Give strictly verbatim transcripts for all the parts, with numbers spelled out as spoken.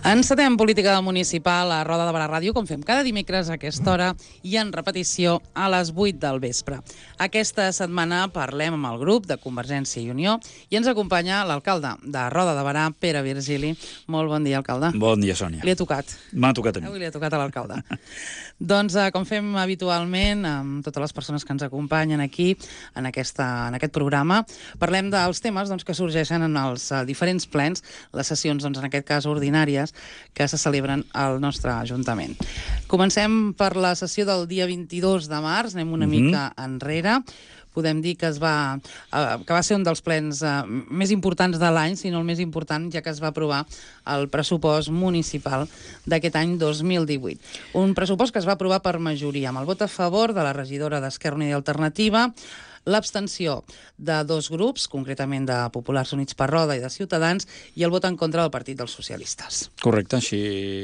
Encetem política municipal a Roda de Barà Ràdio, com fem cada dimecres a aquesta hora i en repetició a les vuit del vespre. Aquesta setmana parlem amb el grup de Convergència i Unió i ens acompanya l'alcalde de Roda de Barà, Pere Virgili. Molt bon dia, alcalde. Bon dia, Sònia. Li ha tocat. M'ha tocat a mi. Avui li ha tocat a l'alcalde. Doncs, eh, com fem habitualment amb totes les persones que ens acompanyen aquí en, aquesta, en aquest programa, parlem dels temes doncs, que sorgeixen en els uh, diferents plens, les sessions, doncs, en aquest cas ordinàries, que se celebren al nostre Ajuntament. Comencem per la sessió del dia vint-i-dos de març, anem una mm-hmm. mica enrere. Podem dir que es va, eh, que va ser un dels plens eh, més importants de l'any, si no el més important, ja que es va aprovar el pressupost municipal d'aquest any dos mil divuit. Un pressupost que es va aprovar per majoria, amb el vot a favor de la regidora d'Esquerra Unida i Alternativa, l'abstenció de dos grups, concretament de Populars Units per Roda i de Ciutadans, i el vot en contra del Partit dels Socialistes. Correcte, així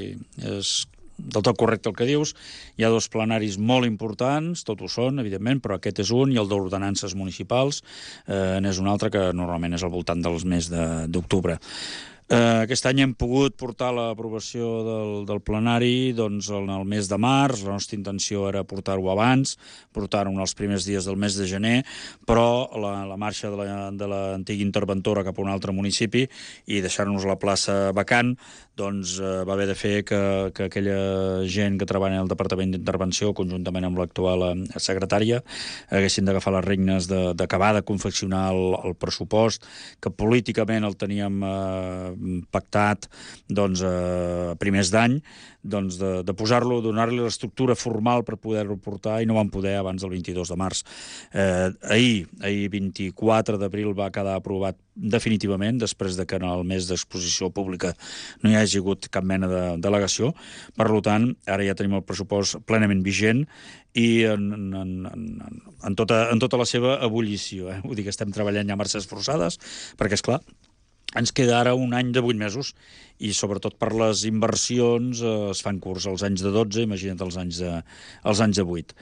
és del tot correcte el que dius. Hi ha dos plenaris molt importants, tot ho són, evidentment, però aquest és un, i el d'ordenances municipals eh, n'és un altre, que normalment és al voltant dels mes d'octubre. Uh, aquest any hem pogut portar l'aprovació del, del plenari doncs, en el mes de març. La nostra intenció era portar-ho abans, portar-ho en els primers dies del mes de gener, però la, la marxa de la, de l'antiga interventora cap a un altre municipi i deixar-nos la plaça vacant, doncs uh, va haver de fer que, que aquella gent que treballa al Departament d'Intervenció, conjuntament amb l'actual secretària, haguessin d'agafar les regnes d'acabar de, de confeccionar el, el pressupost, que políticament el teníem uh, pactat doncs, a primers d'any, doncs, de, de posar-lo, donar-li l'estructura formal per poder-lo portar, i no vam poder abans del vint-i-dos de març. Eh, ahir, ahir vint-i-quatre d'abril va quedar aprovat definitivament, després de que en el mes d'exposició pública no hi hagi hagut cap mena de delegació. Per tant, ara ja tenim el pressupost plenament vigent i en, en, en, en, tota, en tota la seva ebullició. Eh? Vull dir que estem treballant ja a marxes forçades, perquè, és clar, ens queda ara un any de vuit mesos i, sobretot, per les inversions eh, es fan curts els anys de dotze, imagina't els anys de, els anys de vuit.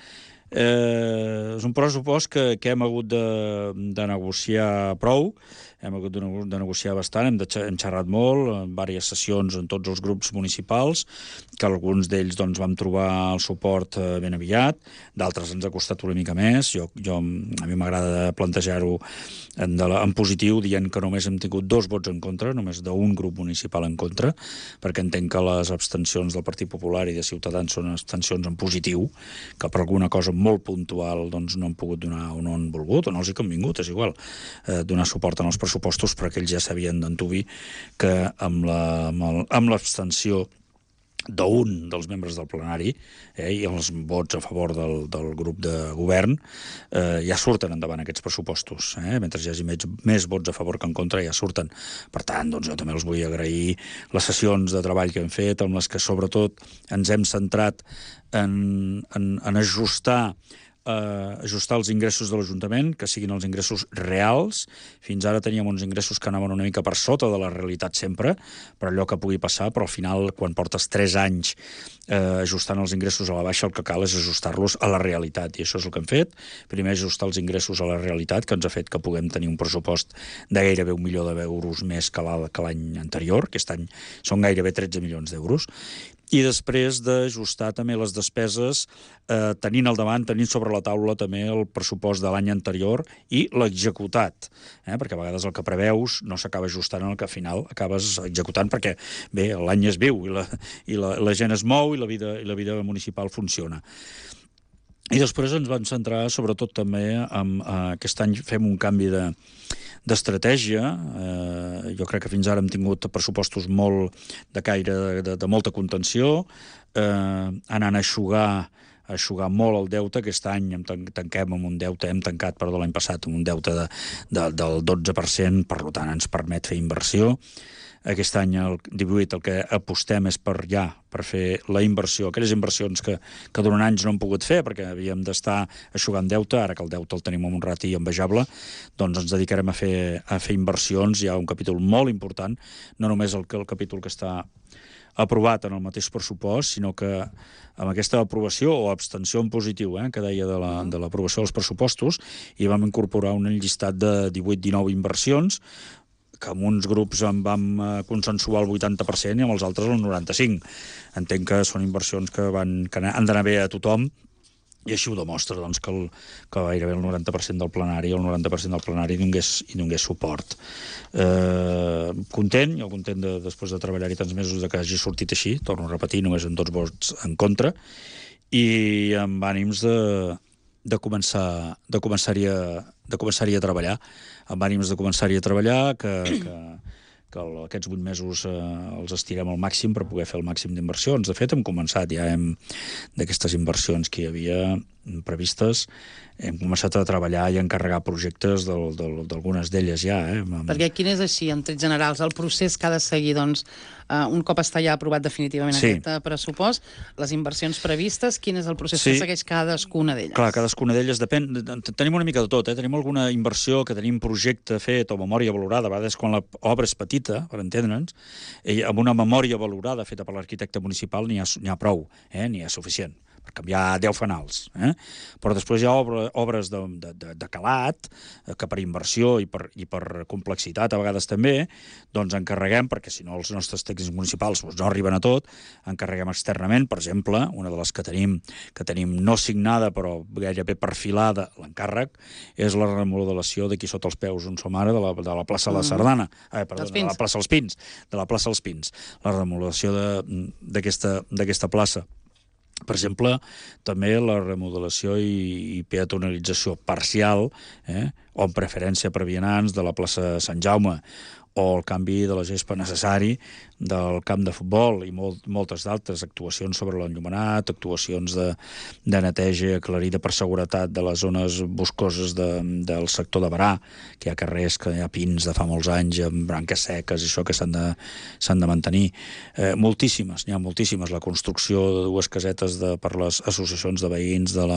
Eh, és un pressupost que, que hem hagut de, de negociar prou, hem hagut de, de negociar bastant, hem, de, hem xerrat molt, en diverses sessions en tots els grups municipals, que alguns d'ells doncs, vam trobar el suport eh, ben aviat, d'altres ens ha costat una mica més. Jo, jo, a mi m'agrada plantejar-ho en, en positiu, dient que només hem tingut dos vots en contra, només d'un grup municipal en contra, perquè entenc que les abstencions del Partit Popular i de Ciutadans són abstencions en positiu, que per alguna cosa molt puntual doncs, no han pogut donar o no han volgut, o no els hi han convingut, és igual, eh, donar suport en els pressupostos, però aquells ja sabien d'antuvi que amb l'abstenció la, d'un dels membres del plenari eh, i els vots a favor del, del grup de govern eh, ja surten endavant aquests pressupostos. Eh? Mentre hi hagi més, més vots a favor que en contra, ja surten. Per tant, doncs, jo també els vull agrair les sessions de treball que hem fet, amb les que sobretot ens hem centrat en, en, en ajustar Uh, ajustar els ingressos de l'Ajuntament, que siguin els ingressos reals. Fins ara teníem uns ingressos que anaven una mica per sota de la realitat sempre, per allò que pugui passar, però al final, quan portes tres anys uh, ajustant els ingressos a la baixa, el que cal és ajustar-los a la realitat, i això és el que hem fet. Primer, ajustar els ingressos a la realitat, que ens ha fet que puguem tenir un pressupost de gairebé un milió d'euros més que l'any anterior. Aquest any són gairebé tretze milions d'euros. I després d'ajustar també les despeses, eh, tenint al davant, tenint sobre la taula també el pressupost de l'any anterior i l'executat, eh? Perquè a vegades el que preveus no s'acaba ajustant en el que al final acabes executant, perquè bé, l'any és viu i la, i la, la gent es mou i la vida, i la vida municipal funciona. I després ens vam centrar sobretot també en eh, aquest any fem un canvi de d'estratègia. Eh, jo crec que fins ara hem tingut pressupostos molt de caire de, de, de molta contenció, eh, anant a eixugar, a eixugar molt el deute. Aquest any em tanquem amb un deute, hem tancat, perdó, l'any passat amb un deute de, de, del dotze per cent, per tant ens permet fer inversió. Aquest any, el divuit, el que apostem és per ja, per fer la inversió, aquelles inversions que, que durant anys no hem pogut fer, perquè havíem d'estar eixugant deute. Ara que el deute el tenim en un rati envejable, doncs ens dedicarem a fer, a fer inversions. Hi ha un capítol molt important, no només el, el capítol que està aprovat en el mateix pressupost, sinó que amb aquesta aprovació o abstenció en positiu, eh, que deia de l'aprovació la, de dels pressupostos, hi vam incorporar un llistat de divuit dinou inversions que amb uns grups en vam consensuar el vuitanta per cent i amb els altres el noranta-cinc per cent. Entenc que són inversions que, van, que han d'anar bé a tothom, i així ho demostra, doncs, que, el, que gairebé el noranta per cent del plenari, el noranta per cent del plenari donés, hi donés suport. Eh, content, jo content de, després de treballar-hi tants mesos de que hagi sortit així, torno a repetir, només amb dos vots en contra, i amb ànims de, de començar de començar-hi a, de començar-hi a treballar, amb ànims de començar-hi a treballar, que, que, que aquests vuit mesos eh, els estirem al màxim per poder fer el màxim d'inversions. De fet, hem començat, ja hem d'aquestes inversions que hi havia previstes, hem començat a treballar i a encarregar projectes d'algunes d'elles ja. Eh? Perquè quin és així, en trets generals, el procés que ha de seguir, doncs, uh, un cop està ja aprovat definitivament sí. aquest uh, pressupost, les inversions previstes, quin és el procés sí. que segueix cadascuna d'elles? Clar, cadascuna d'elles depèn... Tenim una mica de tot, eh? Tenim alguna inversió que tenim projecte fet o memòria valorada, a vegades quan l'obra és petita, per entendre'ns, amb una memòria valorada feta per l'arquitecte municipal n'hi ha, n'hi ha prou, eh? N'hi ha suficient per canviar deu fanals. Eh? Però després hi ha obra, obres de, de, de calat, que per inversió i per, i per complexitat a vegades també, doncs encarreguem, perquè si no els nostres tècnics municipals doncs no arriben a tot, encarreguem externament, per exemple, una de les que tenim, que tenim no signada però gairebé perfilada l'encàrrec, és la remodelació d'aquí sota els peus on som ara, de la, de la plaça de la Sardana, eh, perdó, de la plaça dels Pins, de la plaça dels Pins, la remodelació d'aquesta plaça. Per exemple, també la remodelació i, i peatonalització parcial, eh, o amb preferència per vianants de la plaça Sant Jaume, o el canvi de la gespa necessari del camp de futbol i molt, moltes d'altres actuacions sobre l'enllumenat, actuacions de, de neteja aclarida per seguretat de les zones boscoses de, del sector de Barà, que hi ha carrers, que hi ha pins de fa molts anys amb branques seques i això que s'han de, s'han de mantenir. Eh, moltíssimes, n'hi ha moltíssimes. La construcció de dues casetes de, per les associacions de veïns de la,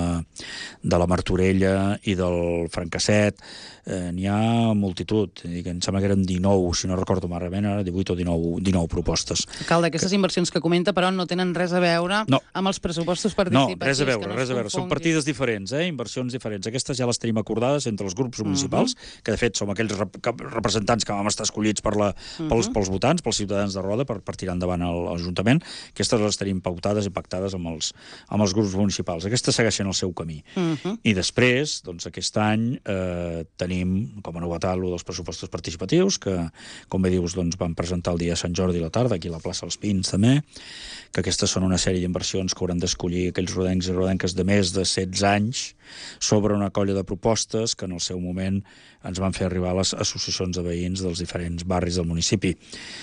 de la Martorella i del Francasset, eh, n'hi ha multitud. Em sembla que eren dinou, si no recordo malament, ara divuit o dinou, dinou propostes. Alcalde, aquestes que... inversions que comenta, però, no tenen res a veure no. amb els pressupostos participatius. No, res a veure, no res a veure. Són partides diferents, eh? Inversions diferents. Aquestes ja les tenim acordades entre els grups municipals, uh -huh. que de fet som aquells rep representants que vam estar escollits per la, pels, uh -huh. pels votants, pels ciutadans de Roda, per, per tirar endavant l'Ajuntament. Aquestes les tenim pautades i pactades amb els, amb els grups municipals. Aquestes segueixen el seu camí. Uh -huh. I després, doncs, aquest any eh, tenim com a novetat lo dels pressupostos participatius, que, com bé dius, doncs, vam presentar el dia de Sant Jordi a la tarda, aquí a la plaça dels Pins també, que aquestes són una sèrie d'inversions que hauran d'escollir aquells rodencs i rodenques de més de setze anys sobre una colla de propostes que en el seu moment ens van fer arribar a les associacions de veïns dels diferents barris del municipi.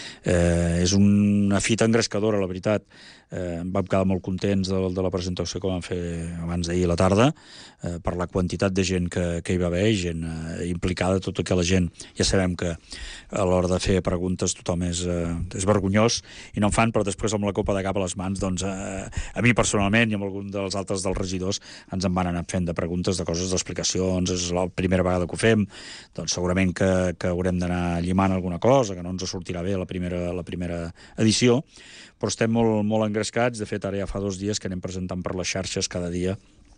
Eh, és una fita engrescadora, la veritat. Eh, em vam quedar molt contents de, de la presentació que vam fer abans d'ahir a la tarda, eh, per la quantitat de gent que, que hi va haver, gent eh, implicada, tota aquella gent. Ja sabem que a l'hora de fer preguntes tothom és, eh, és vergonyós i no en fan, però després amb la copa de cap a les mans, doncs, eh, a mi personalment i amb algun dels altres dels regidors ens en van anar fent de preguntes, de coses, d'explicacions. És la primera vegada que ho fem, doncs segurament que, que haurem d'anar llimant alguna cosa, que no ens sortirà bé la primera, la primera edició, però estem molt, molt engrescats. De fet, ara ja fa dos dies que anem presentant per les xarxes cada dia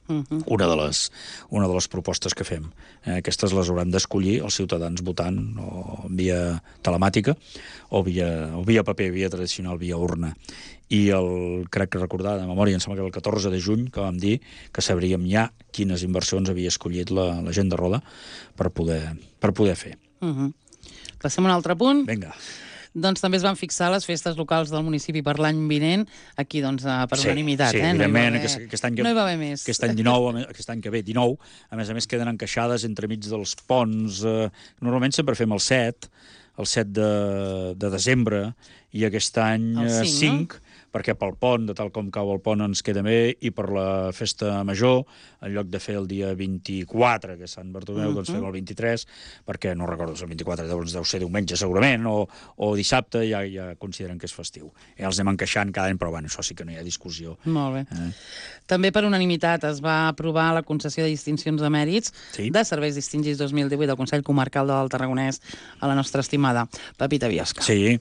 una de les, una de les propostes que fem. Eh, aquestes les hauran d'escollir els ciutadans votant o via telemàtica o via, o via paper, via tradicional, via urna. I el, crec que recordar de memòria, em sembla que era el catorze de juny que vam dir que sabríem ja quines inversions havia escollit la, la gent de Roda per poder, per poder fer. Uh -huh. Passem a un altre punt. Vinga. Doncs també es van fixar les festes locals del municipi per l'any vinent, aquí doncs per sí, unanimitat. Sí, eh? evidentment, no aquest, aquest, any que, no hi va haver més. Aquest any dinou, aquest any que ve, dinou, a més a més queden encaixades entremig dels ponts. Eh, normalment sempre fem el set, el set de, de desembre, i aquest any el cinc, cinc no? perquè pel pont, de tal com cau el pont, ens queda bé, i per la festa major, en lloc de fer el dia vint-i-quatre, que és Sant Bartomeu, uh -huh. doncs fem el vint-i-tres, perquè no recordo si el vint-i-quatre doncs deu ser diumenge segurament, o, o dissabte, ja, ja consideren que és festiu. I els anem encaixant cada any, però bueno, això sí que no hi ha discussió. Molt bé. Eh? També per unanimitat es va aprovar la concessió de distincions de mèrits sí? de serveis distingits dos mil divuit del Consell Comarcal del Tarragonès a la nostra estimada Pepita Biosca. Sí,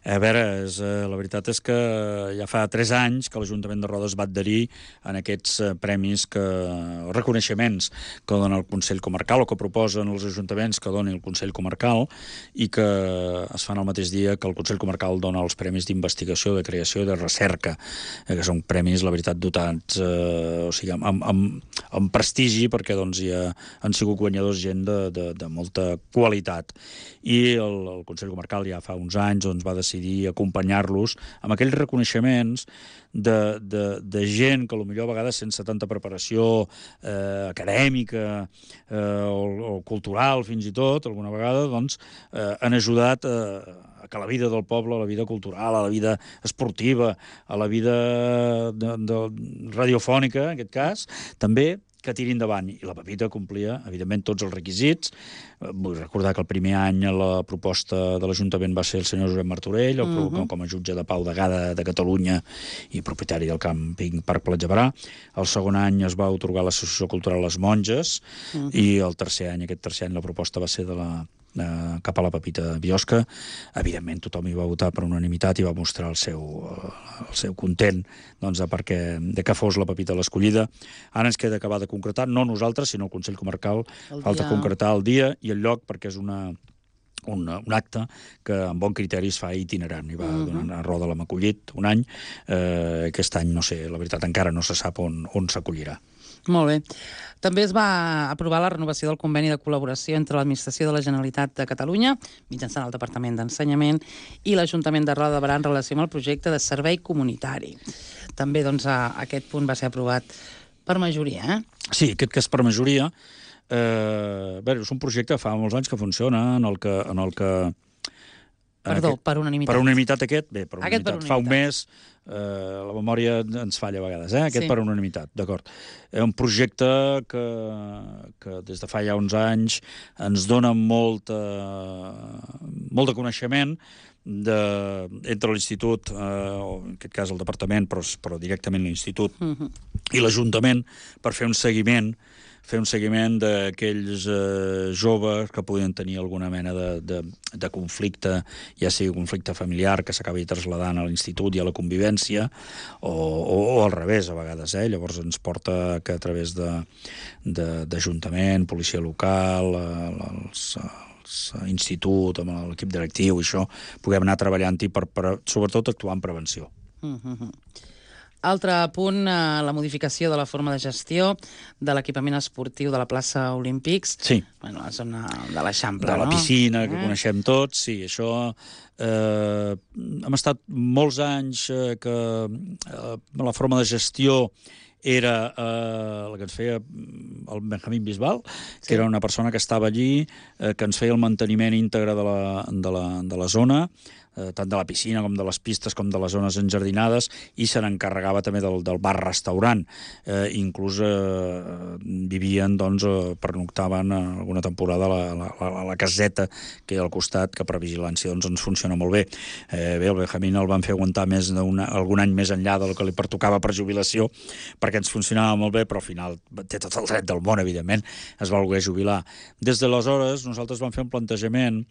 A veure, és, eh, la veritat és que ja fa tres anys que l'Ajuntament de Rodes va adherir en aquests eh, premis, que, reconeixements que dona el Consell Comarcal, o que proposen els ajuntaments que doni el Consell Comarcal, i que es fan el mateix dia que el Consell Comarcal dona els premis d'investigació, de creació i de recerca, eh, que són premis, la veritat, dotats eh, o sigui, amb, amb, amb prestigi, perquè doncs, ja han sigut guanyadors gent de, de, de molta qualitat. I el, el Consell Comarcal ja fa uns anys doncs, va decidir acompanyar-los amb aquells reconeixements de, de, de gent que potser a vegades sense tanta preparació eh, acadèmica eh, o, o cultural fins i tot, alguna vegada doncs, eh, han ajudat eh, a que la vida del poble, a la vida cultural, a la vida esportiva, a la vida de, de radiofònica, en aquest cas, també que tiri endavant. I la Pepita complia, evidentment, tots els requisits. Vull recordar que el primer any la proposta de l'Ajuntament va ser el senyor Josep Martorell, el, uh -huh. com a jutge de pau de Gada de Catalunya i propietari del càmping Parc Platja Barà. El segon any es va atorgar l'Associació Cultural Les Monges, uh -huh. i el tercer any, aquest tercer any, la proposta va ser de la Eh, cap a la Pepita Biosca. Evidentment tothom hi va votar per unanimitat i va mostrar el seu, el seu content doncs, de, perquè, de que fos la Pepita l'escollida. Ara ens queda acabar de concretar, no nosaltres, sinó el Consell Comarcal, el falta dia... concretar el dia i el lloc, perquè és una Un, un acte que amb bon criteri es fa itinerant. I va uh -huh. donar a Roda l'hem acollit un any. Eh, aquest any, no sé, la veritat encara no se sap on, on s'acollirà. Molt bé. També es va aprovar la renovació del conveni de col·laboració entre l'Administració de la Generalitat de Catalunya, mitjançant el Departament d'Ensenyament, i l'Ajuntament de Roda de Barà en relació amb el projecte de servei comunitari. També doncs, aquest punt va ser aprovat per majoria, eh? Sí, aquest cas per majoria. Eh, bé, és un projecte que fa molts anys que funciona, en el que... En el que Perdó, aquest, per unanimitat. Per unanimitat aquest? Bé, per unanimitat. Per unanimitat. Fa un mes, eh, la memòria ens falla a vegades, eh? Aquest sí. Per unanimitat, d'acord. És un projecte que, que des de fa ja uns anys ens dona molta, molt de coneixement de, entre l'Institut, eh, o en aquest cas el Departament, però, però directament l'Institut, uh-huh. i l'Ajuntament, per fer un seguiment fer un seguiment d'aquells eh, joves que podien tenir alguna mena de, de, de conflicte, ja sigui conflicte familiar que s'acabi traslladant a l'institut i a la convivència, o, o, o al revés, a vegades. Eh? Llavors ens porta que a través d'Ajuntament, policia local, els, els institut, amb l'equip directiu i això, puguem anar treballant-hi per, per, sobretot, actuar en prevenció. Mm-hmm. Altre punt, eh, la modificació de la forma de gestió de l'equipament esportiu de la plaça Olímpics. Sí. Bueno, la zona de l'Eixample, no? De la no? piscina, que eh? coneixem tots, sí, això... Eh, hem estat molts anys eh, que eh, la forma de gestió era eh, la que ens feia el Benjamín Bisbal, sí. que era una persona que estava allí, eh, que ens feia el manteniment íntegre de la, de la, de la zona, eh, tant de la piscina com de les pistes com de les zones enjardinades, i se n'encarregava també del, del bar-restaurant. Eh, inclús eh, vivien, doncs, eh, pernoctaven alguna temporada a la, la, la, la caseta que hi ha al costat, que per vigilància doncs, ens funciona molt bé. Eh, bé, el Benjamín el van fer aguantar més algun any més enllà del que li pertocava per jubilació, perquè ens funcionava molt bé, però al final té tot el dret del món, evidentment, es va voler jubilar. Des d'aleshores nosaltres vam fer un plantejament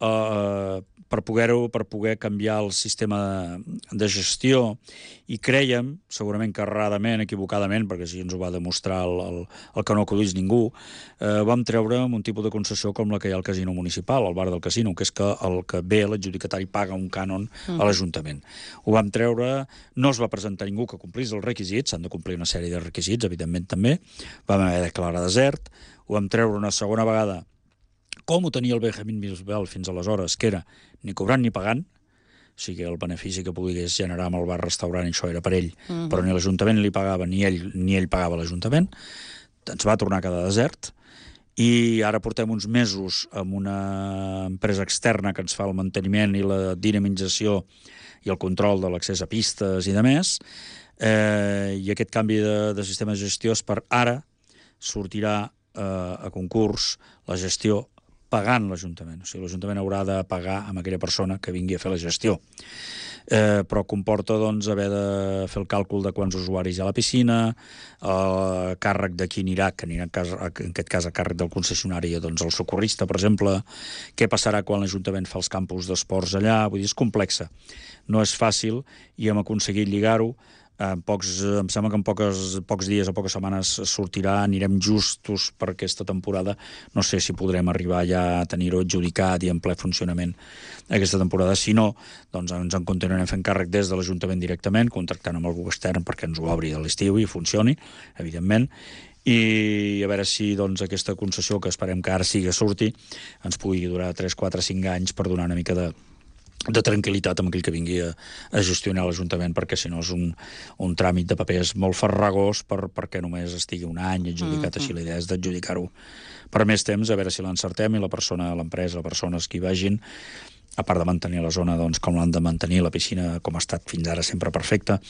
eh, per poder-ho, per poder canviar el sistema de, de gestió, i crèiem, segurament que erradament, equivocadament, perquè així ens ho va demostrar el, el, el que no acudís ningú, eh, vam treure un tipus de concessió com la que hi ha al casino municipal, al bar del casino, que és que el que ve, l'adjudicatari, paga un cànon mm. a l'Ajuntament. Ho vam treure, no es va presentar ningú que complís els requisits, s'han de complir una sèrie de requisits, evidentment també, vam haver de declarar desert, ho vam treure una segona vegada, com ho tenia el Benjamín Bisbal fins aleshores, que era ni cobrant ni pagant, o sigui, el benefici que pogués generar amb el bar-restaurant, això era per ell, uh-huh. però ni l'Ajuntament li pagava, ni ell, ni ell pagava l'Ajuntament, ens va tornar a quedar desert, i ara portem uns mesos amb una empresa externa que ens fa el manteniment i la dinamització i el control de l'accés a pistes i de més, eh, i aquest canvi de, de sistema de gestió és per ara sortirà eh, a concurs la gestió pagant l'Ajuntament. O sigui, l'Ajuntament haurà de pagar amb aquella persona que vingui a fer la gestió. eh, però comporta doncs, haver de fer el càlcul de quants usuaris hi ha a la piscina, el càrrec de qui anirà, que anirà en, cas, en aquest cas a càrrec del concessionari, doncs el socorrista, per exemple, què passarà quan l'Ajuntament fa els campus d'esports allà, vull dir, és complexa. No és fàcil i hem aconseguit lligar-ho. En pocs, em sembla que en poques, pocs dies o poques setmanes sortirà, anirem justos per aquesta temporada. No sé si podrem arribar ja a tenir-ho adjudicat i en ple funcionament aquesta temporada. Si no, doncs ens en continuarem fent càrrec des de l'Ajuntament directament, contractant amb algú extern perquè ens ho obri de l'estiu i funcioni, evidentment, i a veure si doncs, aquesta concessió, que esperem que ara sí que surti, ens pugui durar tres, quatre, cinc anys per donar una mica de de tranquil·litat amb aquell que vingui a, a gestionar l'Ajuntament, perquè si no és un, un tràmit de papers molt farragós per, perquè només estigui un any adjudicat. Mm-hmm. Així la idea és d'adjudicar-ho per més temps, a veure si l'encertem i la persona, l'empresa, les persones que hi vagin, a part de mantenir la zona doncs, com l'han de mantenir, la piscina com ha estat fins ara sempre perfecta,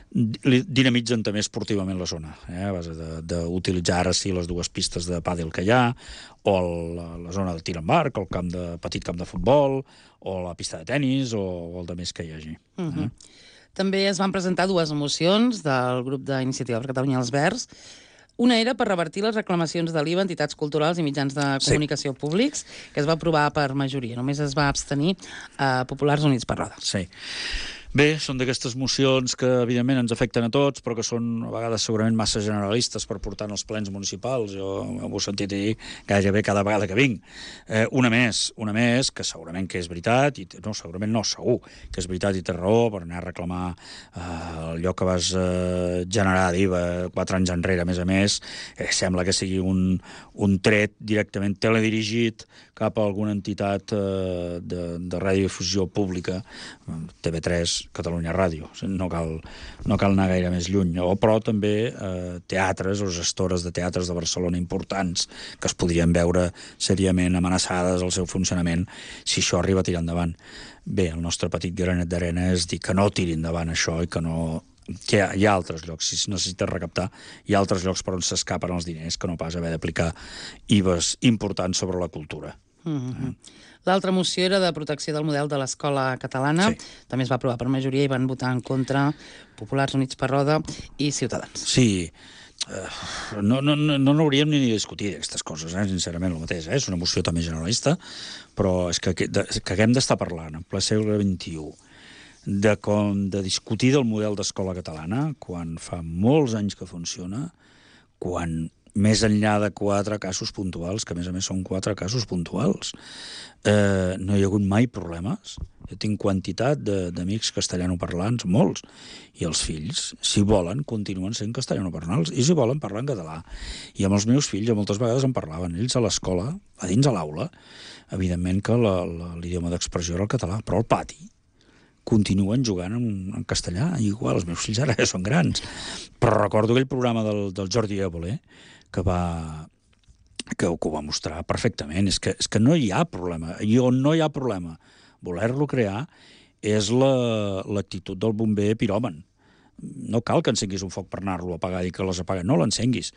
dinamitzen també esportivament la zona, eh? A base d'utilitzar ara sí les dues pistes de pàdel que hi ha, o el, la zona de tir amb arc, el camp de, petit camp de futbol, o la pista de tennis, o, o el de més que hi hagi. Uh-huh. eh? També es van presentar dues mocions del grup d'Iniciativa per Catalunya Els Verds. Una era per revertir les reclamacions de l'I V A, entitats culturals i mitjans de comunicació sí. públics, que es va aprovar per majoria. Només es va abstenir a Populars Units per Roda. Sí. Bé, són d'aquestes mocions que, evidentment, ens afecten a tots, però que són, a vegades, segurament massa generalistes per portar en els plens municipals. Jo ho he sentit dir gairebé cada vegada que vinc. Eh, una més, una més, que segurament que és veritat, i no, segurament no, segur, que és veritat i té raó, per anar a reclamar eh, allò que vas eh, generar d'I V A quatre anys enrere, a més a més, eh, sembla que sigui un, un tret directament teledirigit cap a alguna entitat eh, de, de radiodifusió pública, T V tres, Catalunya Ràdio. No cal, no cal anar gaire més lluny. O, però també eh, teatres o gestores de teatres de Barcelona importants que es podrien veure seriament amenaçades al seu funcionament si això arriba a tirar endavant. Bé, el nostre petit granet d'arena és dir que no tiri endavant això i que no... que hi ha, hi ha altres llocs, si es necessita recaptar, hi ha altres llocs per on s'escapen els diners que no pas haver d'aplicar I V As importants sobre la cultura. Mm-hmm. Eh? L'altra moció era de protecció del model de l'escola catalana. Sí. També es va aprovar per majoria i van votar en contra Populars Units per Roda i Ciutadans. Sí. Uh, no, no, no, no hauríem ni de discutir aquestes coses, eh? Sincerament, el mateix. Eh? És una moció també generalista, però és que, de, que haguem d'estar parlant en ple segle vint-i-u de, com, de discutir del model d'escola catalana quan fa molts anys que funciona, quan més enllà de quatre casos puntuals, que a més a més són quatre casos puntuals, eh, no hi ha hagut mai problemes. Jo tinc quantitat d'amics castellanoparlants, molts, i els fills, si volen, continuen sent castellanoparlants, i si volen, parlen català. I amb els meus fills, moltes vegades en parlaven. Ells a l'escola, a dins a l'aula, evidentment que l'idioma d'expressió era el català, però al pati continuen jugant en, en castellà, i igual, els meus fills ara ja són grans. Però recordo aquell programa del, del Jordi Évole, que va... que ho va mostrar perfectament. És que, és que no hi ha problema. I on no hi ha problema voler-lo crear és l'actitud la, del bomber piròman. No cal que encenguis un foc per anar-lo a apagar i que les apagues. No l'encenguis.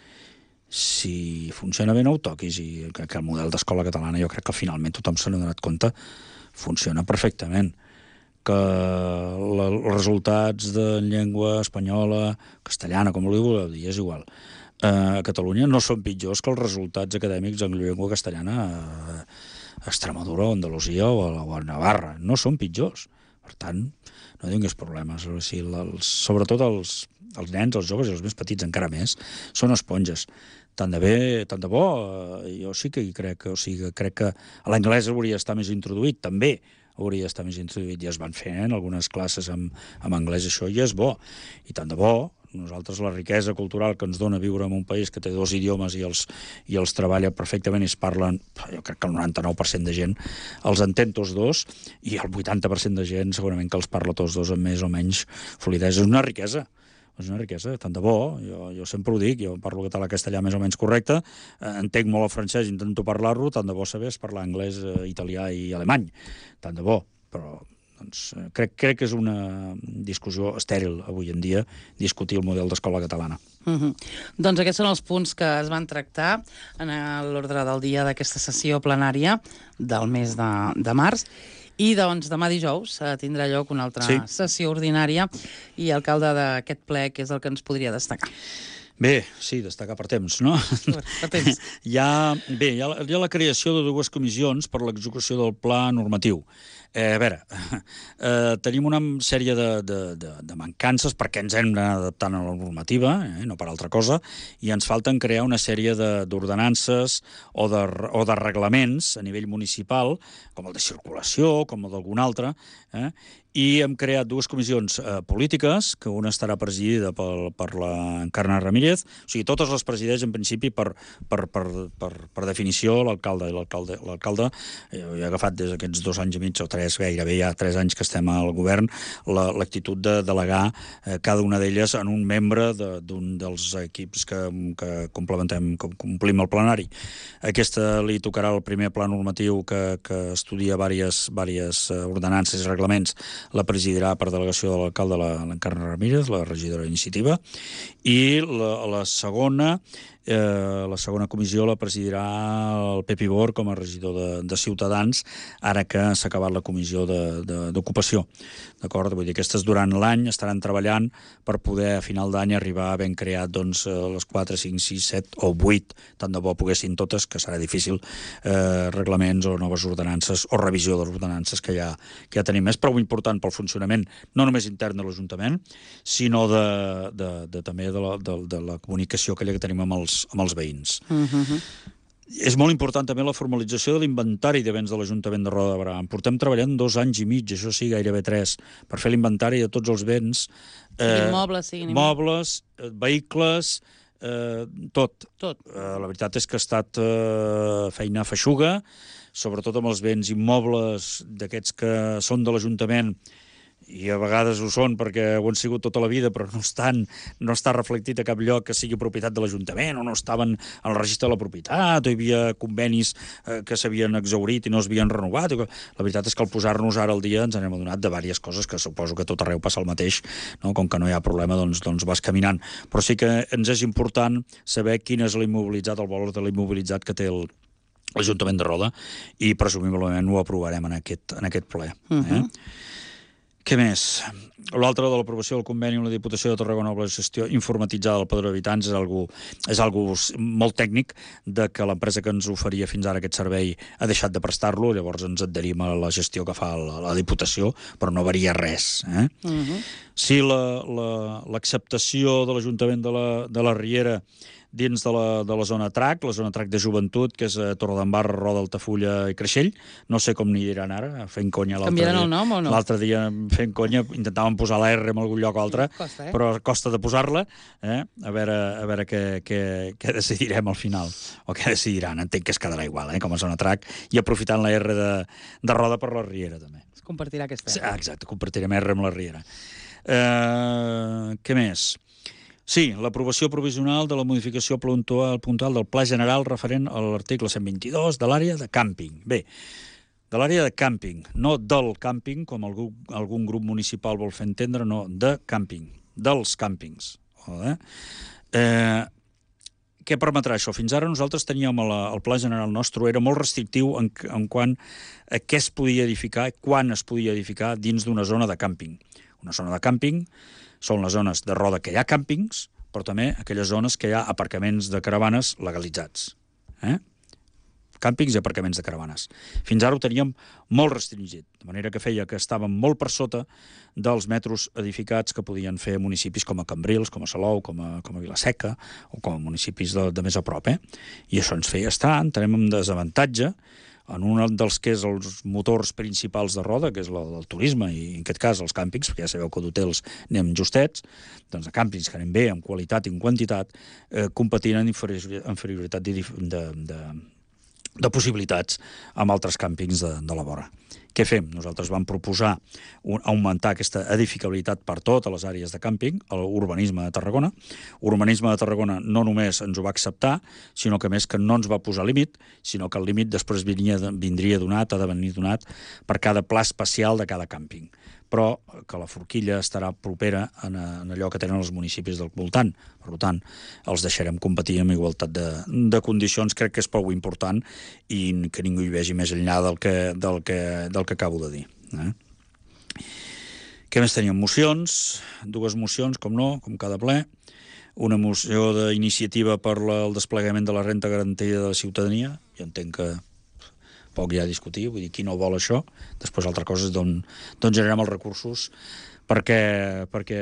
Si funciona bé, no ho toquis. I que, que el model d'escola catalana, jo crec que finalment tothom se n'ha donat compte, funciona perfectament. Que la, els resultats de llengua espanyola, castellana, com voleu dir, és igual, a Catalunya no són pitjors que els resultats acadèmics en llengua castellana a Extremadura o Andalusia o a Navarra. No són pitjors. Per tant, no tinguis problemes. O sigui, els, sobretot els, els nens, els joves i els més petits encara més, són esponges. Tant de bé, tant de bo, jo sí que hi crec, o sigui, crec que l'anglès hauria d'estar més introduït, també hauria d'estar més introduït, i es van fer en algunes classes amb, amb anglès, això ja és bo. I tant de bo, nosaltres la riquesa cultural que ens dona viure en un país que té dos idiomes i els, i els treballa perfectament i es parlen, jo crec que el noranta-nou per cent de gent els entén tots dos, i el vuitanta per cent de gent segurament que els parla tots dos amb més o menys fluïdesa. És una riquesa. És una riquesa, tant de bo, jo, jo sempre ho dic, jo parlo català-castellà més o menys correcte, eh, entenc molt el francès, intento parlar-lo, tant de bo saber parlar anglès, eh, italià i alemany, tant de bo, però doncs, doncs, crec, crec que és una discussió estèril avui en dia discutir el model d'escola catalana. Uh-huh. Doncs aquests són els punts que es van tractar en l'ordre del dia d'aquesta sessió plenària del mes de, de març. I doncs demà dijous tindrà lloc una altra sí. sessió ordinària i alcalde d'aquest ple, que és el que ens podria destacar. Bé, sí, destacar per temps, no? Per temps. Hi ha, bé, hi ha, hi ha la creació de dues comissions per l'execució del pla normatiu. Eh, a veure, eh, tenim una sèrie de, de, de, de mancances perquè ens hem d'anar adaptant a la normativa, eh, no per altra cosa, i ens falten crear una sèrie d'ordenances o, de, o de reglaments a nivell municipal, com el de circulació, com el d'algun altre, eh, i hem creat dues comissions eh, polítiques, que una estarà presidida per, per la Encarna Ramírez, o sigui, totes les presideix en principi per, per, per, per, per definició l'alcalde, i l'alcalde, l'alcalde eh, he agafat des d'aquests dos anys i mig o tres, gairebé ja tres anys que estem al govern, l'actitud de delegar eh, cada una d'elles en un membre d'un de, dels equips que, que complementem, que complim el plenari. Aquesta li tocarà el primer pla normatiu que, que estudia diverses, diverses ordenances i reglaments. La presidirà per delegació de l'alcalde l'Encarna Ramírez, la regidora d'iniciativa, i la, la segona Eh, la segona comissió la presidirà el Pepi Bor com a regidor de, de Ciutadans, ara que s'ha acabat la comissió d'ocupació. D'acord? Vull dir, aquestes durant l'any estaran treballant per poder a final d'any arribar ben creat doncs, les quatre, cinc, sis, set o vuit, tant de bo poguessin totes, que serà difícil, eh, reglaments o noves ordenances o revisió de les ordenances que ja, que ja tenim. És prou important pel funcionament, no només intern de l'Ajuntament, sinó de, de, de, també de la, de, de la comunicació aquella que tenim amb els amb els veïns. Uh-huh. És molt important també la formalització de l'inventari de béns de l'Ajuntament de Roda de Berà. En portem treballant dos anys i mig, això sí, gairebé tres, per fer l'inventari de tots els béns. Siguin eh, mobles, siguin... Mobles, vehicles, eh, tot. tot. Eh, la veritat és que ha estat eh, feina feixuga, sobretot amb els béns immobles d'aquests que són de l'Ajuntament, i a vegades ho són perquè ho han sigut tota la vida, però no estan, no està reflectit a cap lloc que sigui propietat de l'Ajuntament, o no estaven al registre de la propietat, o hi havia convenis eh, que s'havien exhaurit i no s'havien renovat. La veritat és que al posar-nos ara al dia ens n'hem adonat de diverses coses que suposo que tot arreu passa el mateix, no? Com que no hi ha problema, doncs, doncs vas caminant. Però sí que ens és important saber quin és l'immobilitzat, el valor de l'immobilitzat que té el l'Ajuntament de Roda, i presumiblement ho aprovarem en aquest, en aquest ple. Uh-huh. eh? Què més? L'altre de l'aprovació del conveni amb la Diputació de Tarragona per la gestió informatitzada del Padró d'Habitants és algo, és algo molt tècnic, de que l'empresa que ens oferia fins ara aquest servei ha deixat de prestar-lo, llavors ens adherim a la gestió que fa la, la Diputació, però no varia res. Eh? Uh-huh. Sí, l'acceptació la, la, de l'Ajuntament de, la, de la Riera dins de la, de la zona TRAC, la zona TRAC de joventut, que és a Torredembarra, Roda, Altafulla i Creixell. No sé com n'hi diran ara, fent conya l'altre dia. Canviaran el nom o no? L'altre dia, fent conya, intentàvem posar la R en algun lloc o altre, costa, eh? però costa de posar-la. Eh? A veure, a veure què, què, què decidirem al final. O què decidiran. Entenc que es quedarà igual, eh? Com a zona TRAC, i aprofitant la R de, de Roda per la Riera, també. Es compartirà aquesta R. Ah, exacte, compartirem R amb la Riera. Eh, què més? Sí, l'aprovació provisional de la modificació puntual, puntual del Pla General referent a l'article cent vint-i-dos de l'àrea de càmping. Bé, de l'àrea de càmping, no del càmping, com algú, algun grup municipal vol fer entendre, no, de càmping, dels càmpings. Eh? Eh, què permetrà això? Fins ara nosaltres teníem la, el Pla General nostre, era molt restrictiu en, en quant a què es podia edificar, quan es podia edificar dins d'una zona de càmping. Una zona de càmping són les zones de Roda que hi ha càmpings, però també aquelles zones que hi ha aparcaments de caravanes legalitzats. Eh? Càmpings i aparcaments de caravanes. Fins ara ho teníem molt restringit, de manera que feia que estàvem molt per sota dels metres edificats que podien fer municipis com a Cambrils, com a Salou, com a, com a Vilaseca, o com a municipis de, de més a prop. Eh? I això ens feia estar, entenem, en desavantatge, en un dels que és els motors principals de Roda, que és el del turisme, i en aquest cas els càmpings, perquè ja sabeu que d'hotels anem justets, doncs de càmpings que anem bé, en qualitat i en quantitat, eh, competint en inferioritat de, de, de, de possibilitats amb altres càmpings de, de la vora. Què fem? Nosaltres vam proposar un, augmentar aquesta edificabilitat per totes les àrees de càmping, l'urbanisme de Tarragona. Urbanisme de Tarragona no només ens ho va acceptar, sinó que més que no ens va posar límit, sinó que el límit després vindria, vindria donat, ha de venir donat per cada pla especial de cada càmping. Però que la forquilla estarà propera en, en allò que tenen els municipis del voltant. Per tant, els deixarem competir amb igualtat de, de condicions, crec que és prou important i que ningú hi vegi més enllà del que, del que, del que acabo de dir. Eh? Què més teníem? Mocions, dues mocions, com no, com cada ple. Una moció d'iniciativa per la, el desplegament de la renda garantida de la ciutadania. Jo entenc que poc hi ha a discutir, vull dir, qui no vol això. Després, altra cosa és d'on generem els recursos perquè, perquè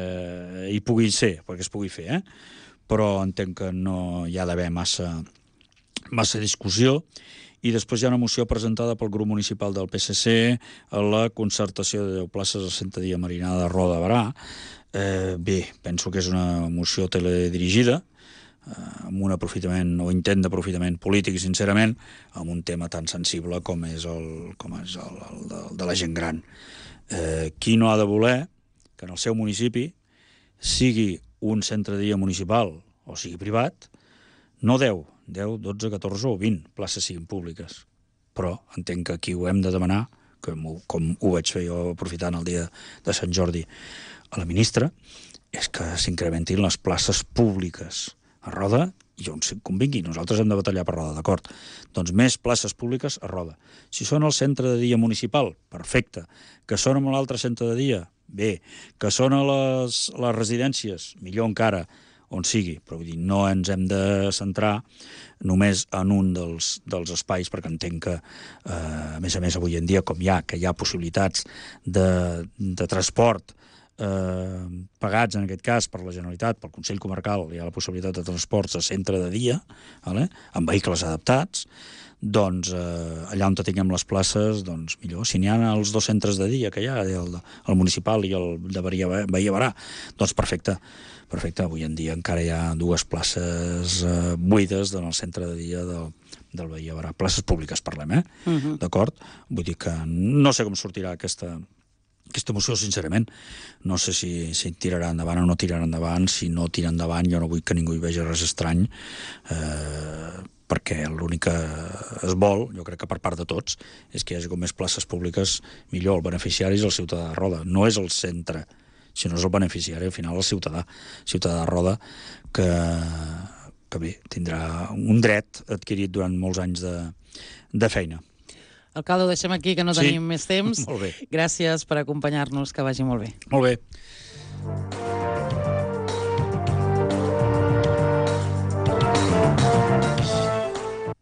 hi pugui ser, perquè es pugui fer, eh? Però entenc que no hi ha d'haver massa, massa discussió. I després hi ha una moció presentada pel grup municipal del P S C a la concertació de deu places al Centre de Dia Marinada de Roda de Berà. Eh, bé, penso que és una moció teledirigida, amb un aprofitament o intent d'aprofitament polític, sincerament, amb un tema tan sensible com és el, com és el, el de, de la gent gran. Eh, qui no ha de voler que en el seu municipi sigui un centre de dia municipal o sigui privat, no deu, deu, dotze, catorze o vint places siguin públiques. Però entenc que aquí ho hem de demanar, com, com ho vaig fer jo aprofitant el dia de Sant Jordi a la ministra, és que s'incrementin les places públiques a Roda, i on se'n convingui. Nosaltres hem de batallar per Roda, d'acord? Doncs més places públiques a Roda. Si són al centre de dia municipal, perfecte. Que són en l'altre centre de dia, bé. Que són a les, les residències, millor encara, on sigui. Però vull dir, no ens hem de centrar només en un dels, dels espais, perquè entenc que, eh, a més a més, avui en dia, com hi ha, que hi ha possibilitats de, de transport Eh, pagats, en aquest cas, per la Generalitat, pel Consell Comarcal, hi ha la possibilitat de transports a centre de dia, vale? Amb vehicles adaptats, doncs eh, allà on tinguem les places, doncs millor. Si n'hi ha els dos centres de dia que hi ha, el, el municipal i el de Badia Berà, doncs perfecte. Perfecte, avui en dia encara hi ha dues places eh, buides en el centre de dia del, del Badia Berà. Places públiques, parlem, eh? Uh-huh. D'acord? Vull dir que no sé com sortirà aquesta... Aquesta moció, sincerament, no sé si, si tirarà endavant o no tirarà endavant. Si no tira endavant, jo no vull que ningú hi vegi res estrany, eh, perquè l'únic que es vol, jo crec que per part de tots, és que hi hagi com més places públiques, millor. El beneficiari és el ciutadà de Roda, no és el centre, sinó és el beneficiari, al final el ciutadà, ciutadà de Roda, que, que bé, tindrà un dret adquirit durant molts anys de, de feina. Alcalde, ho deixem aquí, que no Sí. tenim més temps. Molt bé. Gràcies per acompanyar-nos, que vagi molt bé. Molt bé.